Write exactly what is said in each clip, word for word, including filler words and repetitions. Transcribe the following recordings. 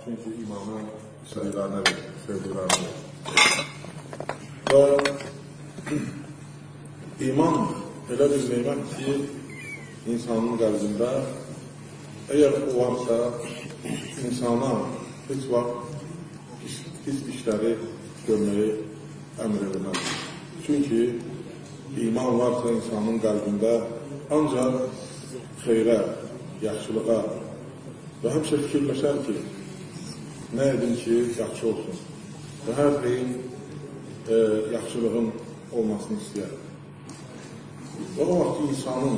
Çünki imanı istədiklərinə verir, sevdiklərinə verir. Və iman elə bir neymət ki, insanın qəlbində əgər o varsa, insana heç vaxt pis işləri görməyi əmr edilməz. Çünki iman varsa insanın qəlbində ancaq xeyrə, yaxşılığa və həmişə fikirləşər ki, nə edin ki, yaxşı olsun və hər şeyin e, yaxşılığın olmasını istəyər. Və o vaxt insanın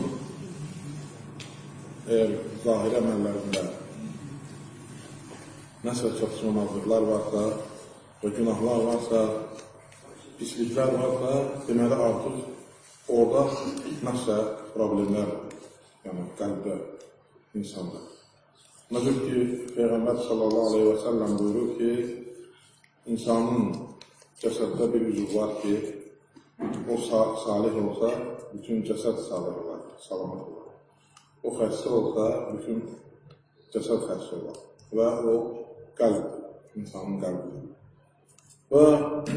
əgər zahir əməllərində nəsə çatışmamazlıqlar varsa və günahlar varsa, pisliklər varsa, deməli artıq orada nəsə problemlər yəni qəlbdə, insanda. Nədir ki, Peyğəmbər sallallahu aleyhi və səlləm buyurur ki, insanın cəsəddə bir üzv var ki, o salih olsa, bütün cəsəd salih olar, salamat olar. O xəstə olsa, bütün cəsəd xəstə olar. Və o qəlb, insanın qəlbidir. Və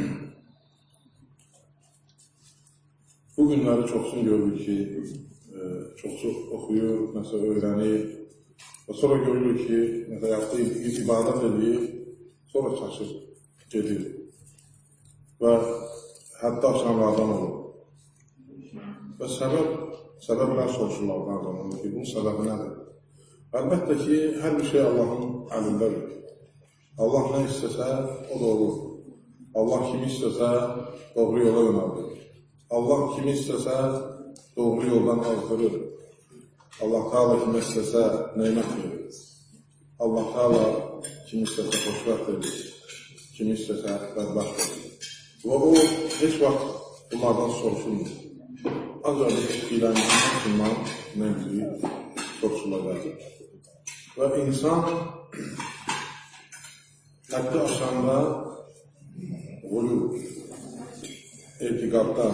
bu günləri çoxsun görürük ki, çoxsu oxuyur, nəsə öyrənir və sonra görürük ki, nəsə yapdığı ibadət edir, sonra çaşır, gedir və hətta aşanlardan olur. Və səbəb, səbəblər soruşurlar olur ki, bunun səbəbi nədir? Əlbəttə ki, hər bir şey Allahın əlindədir. Allah nə istəsə, o da olur. Allah kimi istəsə, doğru yola yönəldir. Allah kimi istəsə, doğru yoldan azdırır. Allah Teala kimi istəsə, neymət verir. Allah Teala kimi istəsə, xoşbəxt verir. Kimi istəsə, bədbəxt verir. Və o, heç vaxt bunlardan soruşulmur. Ancaq etkiləmişdən bundan mövzuyu soruşulacaq. Və insan həddi aşanda qulub, etiqadda,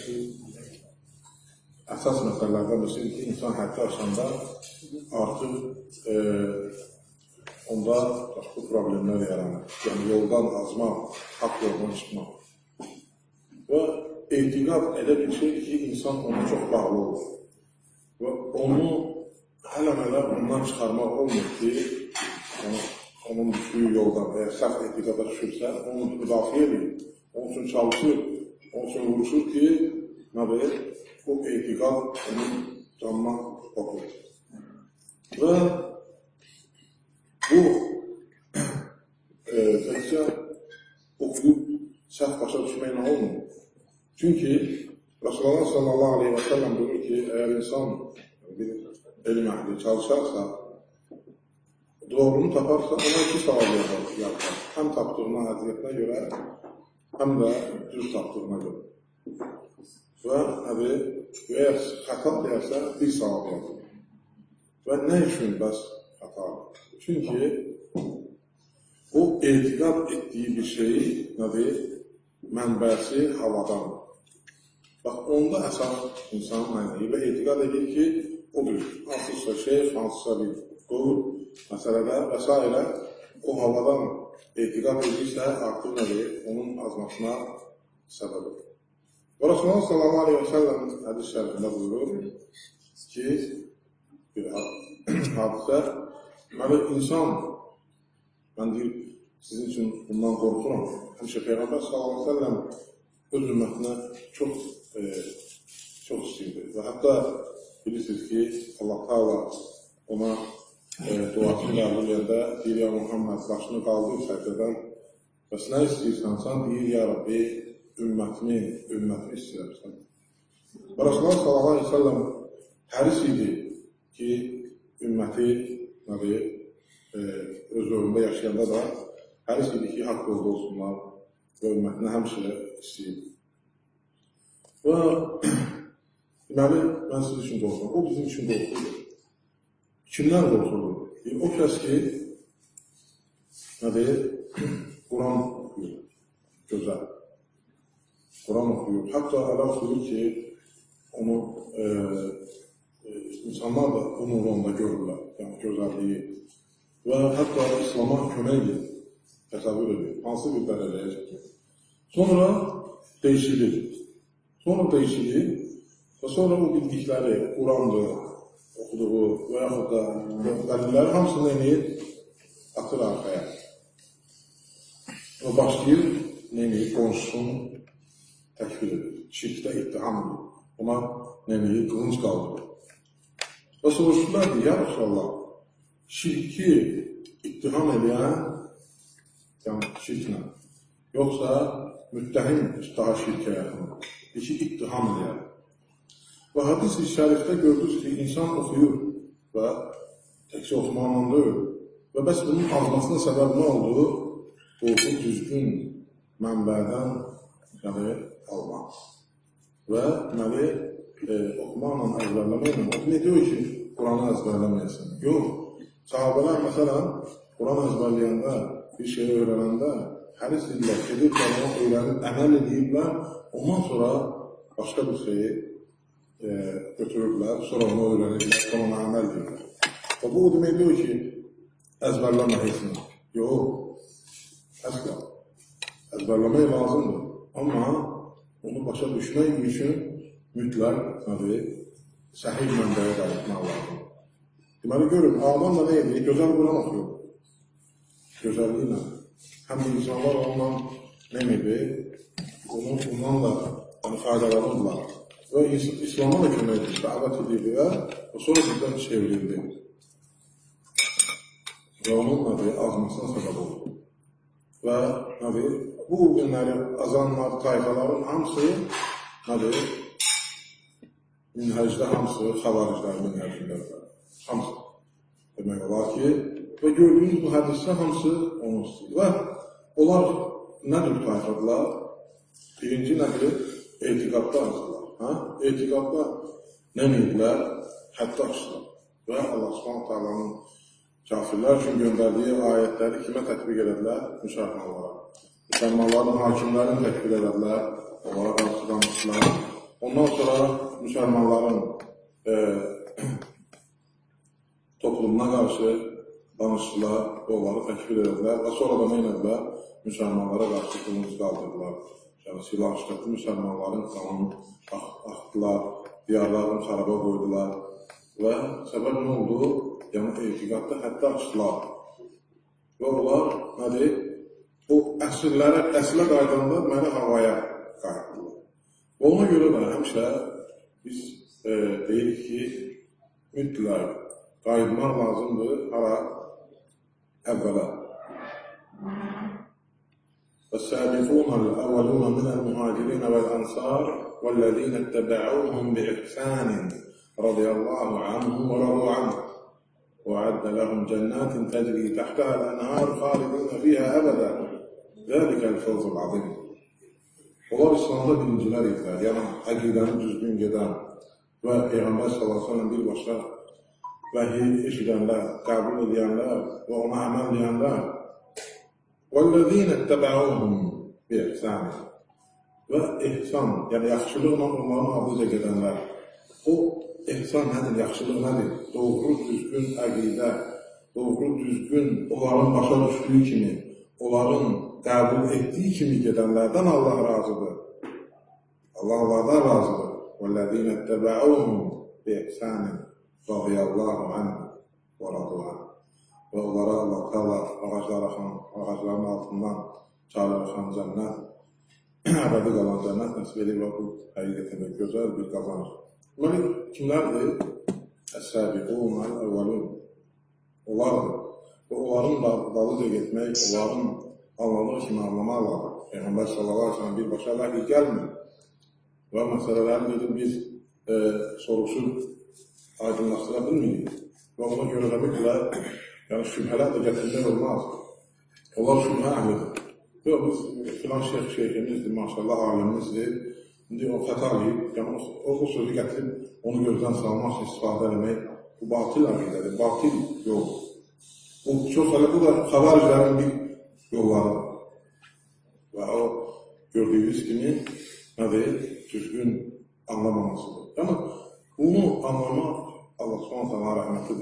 əsas məsələlərdən birisi ki, insan həddi aşanda artıq e, onda başqa problemlər yaranır. Yəni, yoldan azmaq, haqq yoldan çıxmaq. Və etiqad elə bir şeydir ki, insan ona çox bağlı olur. Və onu hələ-hələ ondan çıxarmaq olmur ki, yəni, onun düşdüyü yoldan, əgər səhv etiqada düşürsə, onu müdafiə edir, onun üçün çalışır, onun üçün vuruşur ki, nədir? Bu etiqad onun canına okur. Və bu e, təkcə oxuyub səhv başa düşməklə olmur. Çünki Rasulullah sallallahu aleyhi və səlləm buyurur ki, əgər insan bir elm əhli çalışarsa, doğrunu taparsa, ona iki savab yapar. Həm tapdığına, həqiqətinə görə, həm də düz tapdığına görə. Və əbi, əgər xəta deyərsə, bir savab yapar. Və nə üçün bəs xətadır? Çünki o etiqad etdiyi bir şeyi, nədir? Mənbəsi havadan. Bax, onda əsas insan mənəyi və etiqad edir ki, odur. Hansızsa şey, hansızsa bir qovur məsələdə və s. o havadan etiqad edirsə, artıq nədir? Onun azmasına səbəb olur. Və Rasulullah sallallahu aleyhi və səlləm hədis şərifində buyurur ki, bir hadisə, deməli, insan, mən deyir, sizin üçün bundan qorxuram. Həmişə Peyğəmbər sallallahu aleyhi və səlləm öz ümmətinə çox, e, çox istəyirdi. Və hətta bilirsiniz ki, Allah Teala ona e, duasını qəbul edəndə deyir, ya Muhammed, başını qaldır səcdədən, bəs nə istəyirsən, sən deyir, ya Rabbi, ümmətimi, ümmətimi istəyirsən. Və Rasulullah sallallahu aleyhi və səlləm həris idi ki, ümməti nədir, e, öz ömründə yaşayanda da həris idi ki, haqq yolda olsunlar və ümmətinə həmşə istəyir. Və deməli, mən sizin üçün qorxuram. O bizim üçün qorxudur. Kimlər qorxudur? E, o kəs ki, nədir, Quran oxuyur, gözəl. Quran oxuyur. Hətta elə oxuyur ki, onu e, e, insanlar da onun onda görürlər, yəni gözəlliyi. və hətta İslama kömək edir, təsəvvür edir, hansı bir dərəcəyə çəkir. Sonra dəyişilir. Sonra dəyişilir və sonra o bildikləri, Qurandır, oxuduğu və yaxud da dəlilləri hamısını eləyir, atır arxaya. Və başlayır, neyini, qonşusunu təkbir edir, şirkdə ittiham edir, ona neyini, qılınc qaldırır. Və soruşdular ki, ya Rasulallah, şirki ittiham edən, yəni şirklə, yoxsa müttəhim daha şirkə yaxın, işi ittiham edən. Və hadis-i şərifdə gördünüz ki, insan oxuyur və təkcə oxumaqla deyil. Və bəs bunun azmasına səbəb nə oldu? Bu düzgün mənbədən yəni, almaq. Və deməli, e, oxumaqla, əzbərləməklə, o ne diyor ki, Quranı əzbərləməyəsin? Yox, sahabələr məsələn, Quran əzbərləyəndə, bir şey öyrənəndə, həris edirlər, gedir, Quranı öyrənib, əməl ediblər, ondan sonra başqa bir şeyi e, götürürlər, sonra onu öyrənirlər, sonra ona əməl edirlər. Və bu o demək diyor ki, əzbərləməyəsin. Yox, əsla. Əzbərləmək lazımdır. Amma onu başa düşmək üçün mütləq, nədir, səhih mənbəyə qayıtmaq lazım. Deməli, görün, Alman da nə edir? Gözəl Quran oxuyur. Gözəlliklə. Həm də insanlar ondan nə edir? Onun bundan da yəni, faydalanırlar. Və İslam'a da kömək edir, dəvət edir və sonra bizdən çevrildi. Və onun nədir, azmasına səbəb oldu. Və nədir, bu günləri azanlar, tayfaların hamısı nədir, minhəcdə hamısı xavariclər, minhəcindədir. Hamısı. Demək olar ki, və gördüyünüz bu hədisdə hamısı onu istəyir. Və onlar nədir tayfadılar? Birinci nədir? Etiqadda açdılar. Ha? Etiqadda nə neydilər? Həddə açdılar. Və Allah subhanahu ta'alanın kafirlər üçün göndərdiyi ayətləri kimə tətbiq edədilər? Müsəlmanlara. Müsəlmanların hakimlərini tətbiq edədilər. Onlara qarşı danışdılar. Ondan sonra müsəlmanların e, toplumuna qarşı danışdılar. Onları təkbir edədilər. Və sonra da nə edədilər? Müsəlmanlara qarşı qılınc qaldırdılar. Yəni silah işlətdi, müsəlmanların qanunu axtdılar, diyarlarını xaraba qoydular. Və səbəb nə oldu? Yəni, etiqadda həddə açdılar. Və onlar, nədir? O əsrlərə, əsrlə qaydanda məni havaya qayıtdılar. Və ona görə də həmişə biz e, deyirik ki, mütləq qayıtmaq lazımdır hara əvvələ. والسابقون الأولون من المهاجرين والأنصار والذين اتبعوهم بإحسان رضي الله عنهم ورضوا عنه وأعد لهم جنات تجري تحتها الأنهار خالدين فيها أبدا ذلك الفوز العظيم. Onlar İslamda birincilər idilər, yəni əqidəni düzgün gedən və Peyğəmbər sallallahu əleyhi və səlləm birbaşa vəhiy eşidənlər, qəbul edənlər və ona əməl edənlər وَالَّذِينَ اتَّبَعُوهُمْ بِإِحْسَانٍ və ihsan, yəni yaxşılıqla onların ardınca gedənlər. O ihsan nədir, yaxşılıq nədir? Doğru, düzgün əqidə, doğru, düzgün onların başa düşdüyü kimi, onların qəbul etdiyi kimi gedənlərdən Allah razıdır. Allah onlardan razıdır. وَالَّذِينَ اتَّبَعُوهُمْ بِإِحْسَانٍ رَضِيَ اللّٰهُ عَنْهُ وَرَضُوا عَنْهُ və onlara Allah Teala ağaclar axan, ağacların altından çaylar axan cənnət, əbədi qalan cənnət nəsib edir və bu həqiqətən də gözəl bir qazanır. Deməli, kimlərdir? Əs-səbiqun əl-əvvəlun. Onlardır. Və onların dalıca getmək, onların anladığı kimi anlamaq lazım. Peyğəmbər sallallahu əleyhi və səlləm birbaşa vəhiy gəlmir. Və məsələləri dedim biz e, soruşub aydınlaşdıra bilmirik. Və ona görə də mütləq yəni şübhələr də gətirmək olmaz. Onlar şübhə əhlidir. Yox, biz filan şeyh şeyhimizdir, maşallah alimimizdir. İndi o xəta edib, yəni o, o, o sözü gətirib, onu gözdən salmaq üçün istifadə eləmək, bu batil əqidədir, batil yox. O çox hələ bu da xavariclərin bir yollarıdır. Və o gördüyünüz kimi nədir? Düzgün anlamamasıdır. Yəni bunu anlamaq Allah subhanahu ta'ala rəhmətidir.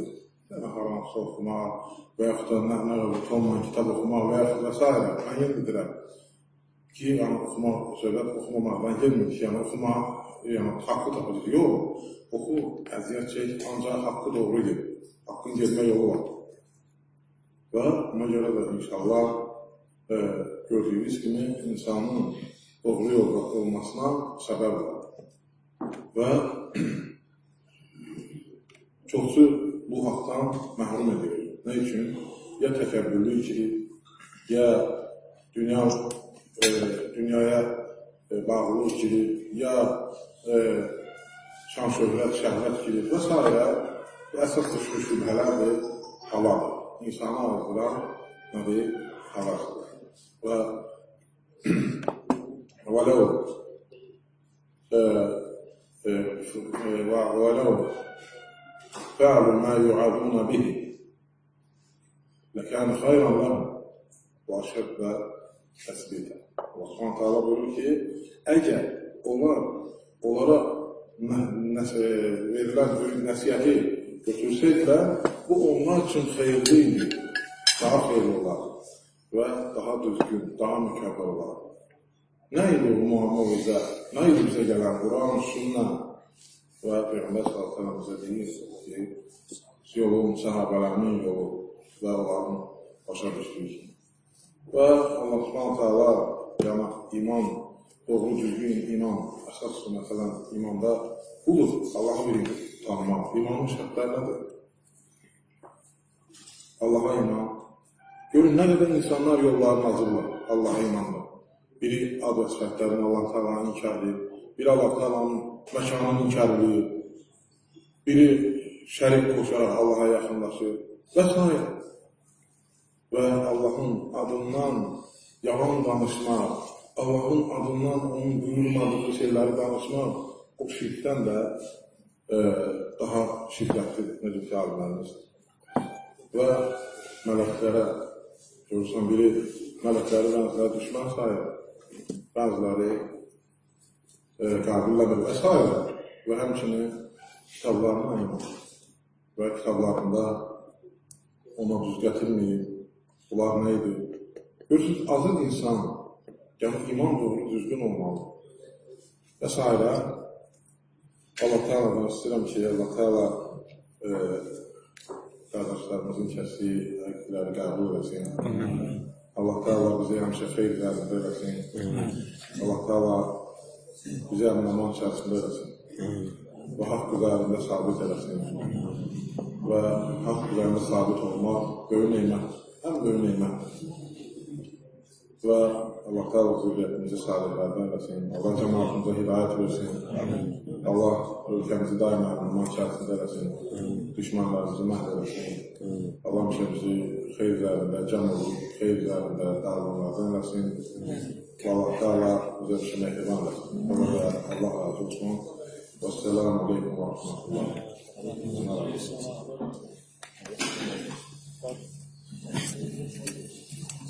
yəni haramsa oxumaq və yaxud da nə, nə olur, tonla kitab oxumaq və yaxud və s. Mən yemirdirəm ki, yəni oxumaq, söhbət oxumamaqdan gelmir ki, yəni oxumaq, yəni haqqı tapacaq. Yox, oxu, əziyyət çək, ancaq haqqı doğru gel. Haqqın gelmə yolu var. Və ona görə də inşallah e, gördüyünüz kimi insanın doğru yolda olmasına səbəb var. Və çoxsu bu haqdan məhrum edir. Nə üçün? Ya təkəbbürlük ki, ya dünya, e, dünyaya e, bağlılıq ki, ya e, şan, şöhrət, şəhvət ki və s. Əsas düşmüş şübhələrdir, havadır. İnsanı aldıran nədir? Havasıdır. Və vələv وَلَوْ فَعْلُوا مَا يُعَظُونَ بِهِ لَكَانَ خَيْرًا لَهُمْ وَأَشَدَّ تَثْبِيتًا. Allah Subhanahu taala buyurur ki, əgər onlar onlara verilən nəsihəti götürsəydilər, bu onlar üçün xeyirli idi, daha xeyirli olar və daha düzgün, daha mükəmmel olar. Nə idi bu muamizə? Nə idi bizə gələn Quran, sünnə və Peyğəmbər sallallahu əleyhi və səlləm bizə deyir ki, yolun, səhabələrinin yolu və onların başa düşdüyü kimi. Və Allah Subhanahu taala yəni iman, doğru düzgün iman, əsas məsələn imanda budur, Allahı bilir, tanımaq. İmanın şərtləri nədir? Allaha iman. Görün, nə qədər insanlar yollarını hazırlar Allaha imanla. Biri ad və sifətlərini Allah Taala'nın inkar edir, biri Allah Taala'nın məkanını inkar edir, biri şərik qoşaraq Allaha yaxınlaşır və s. Və Allahın adından yalan danışmaq, Allahın adından onun buyurmadığı şeyləri danışmaq o şirkdən də e, daha şiddətlidir, necə ki alimlərimiz. Və mələklərə, görürsən, biri mələkləri bəziləri düşmən sayır, bəziləri e, qabillədir və s. Və həmçinin kitablarına iman və kitablarında ona düz gətirməyib, bunlar nə idi? Görürsünüz, azad insan, yəni iman doğru düzgün olmalı. Və s. Allah Teala'dan istəyirəm ki, Allah Teala e, qardaşlarımızın kəsdiyi əqdləri qəbul eləsin. Allah Teala bizə həmişə xeyr üzərində eləsin. Allah Teala bizə əmin-aman içərisində eləsin. Və haqq üzərində sabit eləsin. Və haqq üzərində sabit olmaq böyük neymətdir. Ən böyük neymətdir. Və Allah Teala zürriyyətimizi salihlərdən eləsin. Allah cəmaatımıza hidayət versin. Allah ölkəmizi daima əmin-aman içərisində eləsin. Düşmanlarımızı məhv eləsin. Allah həmişə bizi xeyr üzərində, cəm olub, xeyr üzərində dağılmalardan eləsin. Allah Teala bizə bir məhriban eləsin. Ona da Allah razı olsun. Vəssalamu aleykum və rahmetullah.